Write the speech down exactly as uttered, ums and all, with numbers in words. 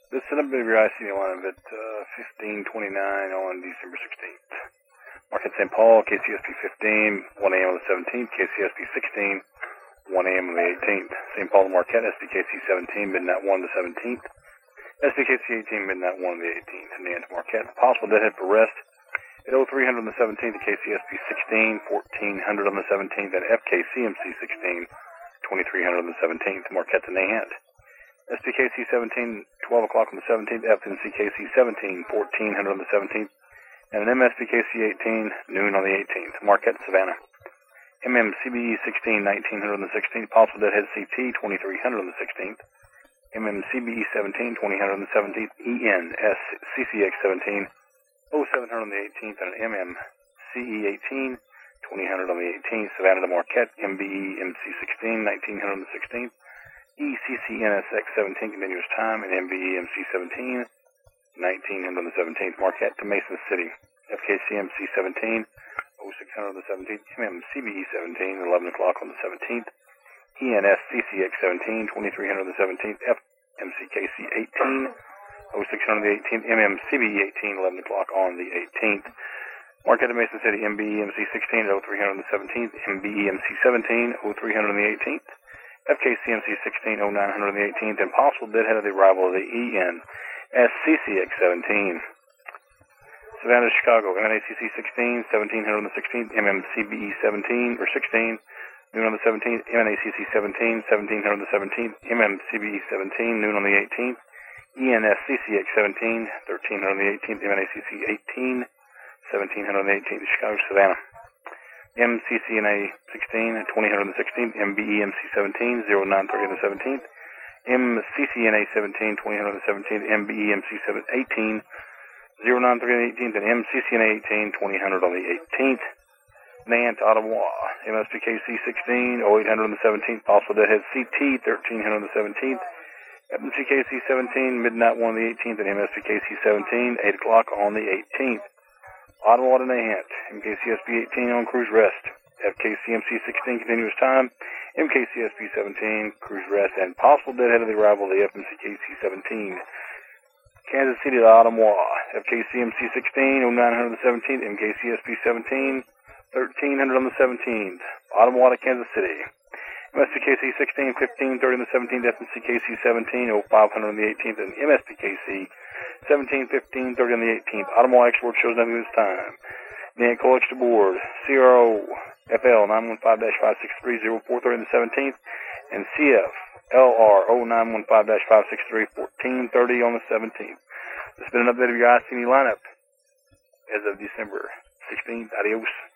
This is a bit of your I C D line at uh, fifteen twenty-nine on December sixteenth. Marquette Saint Paul, K C S P fifteen, one a.m. on the seventeenth, K C S P sixteen, one a.m. on the eighteenth. Saint Paul to Marquette, S P K C seventeen, midnight one on the seventeenth. S P K C eighteen, midnight one on the eighteenth. And then to Marquette, possible deadhead for rest at oh three hundred on the seventeenth, K C S P sixteen, fourteen hundred on the seventeenth, and F K C M C sixteen, twenty-three hundred on the seventeenth. Marquette to Nahant. S P K C seventeen, twelve o'clock on the seventeenth, F N C K C seventeen, fourteen hundred on the seventeenth, and an M S P K C eighteen, noon on the eighteenth. Marquette, Savannah. M M C B E sixteen, nineteen hundred on the sixteenth, possible deadhead C T, twenty-three hundred on the sixteenth, M M C B E seventeen, twenty hundred on the seventeenth, E N S C C X seventeen, oh seven hundred on the eighteenth, and an M M C E eighteen, twenty hundred on the eighteenth. Savannah to Marquette, M B E M C sixteen, nineteen hundred on the sixteenth, E C C N S X seventeen, continuous time, and M B E M C seventeen, nineteen hundred on the seventeenth. Marquette to Mason City, F K C M C seventeen, oh six hundred on the seventeenth, M M C B E seventeen, eleven o'clock on the seventeenth, E N S C C X seventeen, twenty-three hundred on the seventeenth, F M C K C eighteen, oh six hundred on the eighteenth, M M C B E eighteen, eleven o'clock on the eighteenth. Marquette to Mason City, M B E M C sixteen, oh three hundred on the seventeenth, M B E M C seventeen, oh three hundred on the eighteenth, F K C M C sixteen, oh nine hundred on the eighteenth, and possible deadhead of the arrival of the E N S C C X seventeen. Savannah to Chicago, M N A C C sixteen, seventeen hundred on the sixteenth, M M C B E seventeen, or sixteen, noon on the seventeenth, M N A C C seventeen, seventeen hundred on the seventeenth, M M C B E seventeen, noon on the eighteenth, E N S C C X seventeen, thirteen hundred on the eighteenth, M N A C C eighteen, seventeen hundred on the eighteenth, Chicago, Savannah. M C C N A sixteen, twenty hundred on the sixteenth, M B E M C seventeen, oh nine thirty on the seventeenth, M C C N A seventeen, twenty hundred on the seventeenth, M B E M C eighteen, oh nine thirty on the eighteenth, and M C C N A eighteen, twenty hundred on the eighteenth. Nahant, Ottawa, M S P K C sixteen, oh eight hundred on the seventeenth, possible deadhead C T, thirteen hundred on the seventeenth, F M C K C seventeen, midnight one on the eighteenth, and M S P K C seventeen, eight o'clock on the eighteenth. Ottawa to Nahant, M K C S P eighteen on cruise rest, F K C M C sixteen continuous time, M K C S P seventeen cruise rest, and possible deadhead of the arrival of the F M C K C seventeen. Kansas City to Ottawa, F K C M C sixteen, oh nine hundred on the seventeenth, M K C S P seventeen, thirteen hundred on the seventeenth. Ottawa to Kansas City, M S P K C sixteen, fifteen thirty on the seventeenth, F M C K C seventeen, oh five hundred on the eighteenth, and M S P K C seventeen, fifteen thirty on the eighteenth. Ottawa export shows nothing this time. Nahant College to board, C R O F L nine one five dash five six three, oh four thirty on the seventeenth, and C F L R oh nine one five dash five six three, fourteen thirty on the seventeenth. This has been an update of your I C D lineup as of December sixteenth. Adios.